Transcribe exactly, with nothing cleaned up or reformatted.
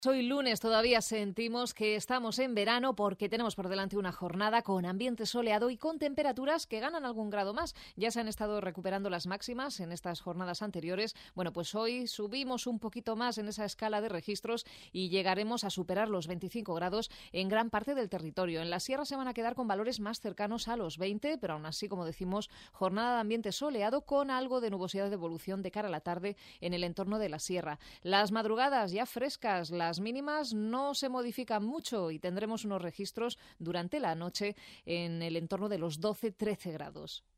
Hoy lunes todavía sentimos que estamos en verano porque tenemos por delante una jornada con ambiente soleado y con temperaturas que ganan algún grado más. Ya se han estado recuperando las máximas en estas jornadas anteriores. Bueno, pues hoy subimos un poquito más en esa escala de registros y llegaremos a superar los veinticinco grados en gran parte del territorio. En la sierra se van a quedar con valores más cercanos a los veinte, pero aún así, como decimos, jornada de ambiente soleado con algo de nubosidad de evolución de cara a la tarde en el entorno de la sierra. Las madrugadas ya frescas, las Las mínimas no se modifican mucho y tendremos unos registros durante la noche en el entorno de los doce trece grados.